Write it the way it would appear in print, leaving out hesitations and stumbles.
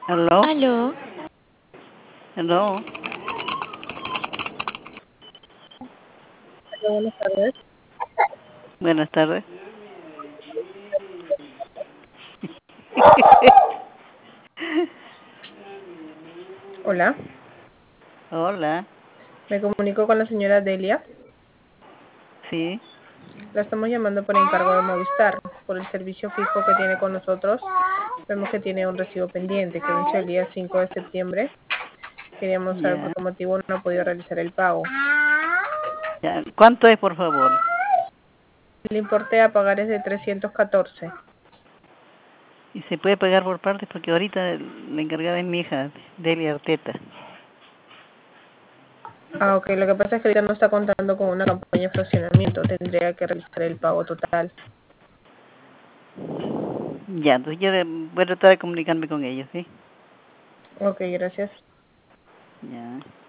¿Aló? Aló, ¿Aló? Buenas tardes. Buenas tardes. Hola, Hola. me comunico con la señora Delia. Sí. La estamos llamando por encargo de Movistar, por el servicio fijo que tiene con nosotros. Vemos que tiene un recibo pendiente que vence el día 5 de septiembre. Queríamos saber por Ya. qué motivo no ha podido realizar el pago. Ya. ¿Cuánto es, por favor? El importe a pagar es de 314. Y se puede pagar por partes porque ahorita la encargada es mi hija, Delia Arteta. Ah, ok. Lo que pasa es que ahorita no está contando con una campaña de fraccionamiento. Tendría que realizar el pago total. Ya, entonces yo voy a tratar de comunicarme con ellos, ¿sí? Ok, gracias. Ya.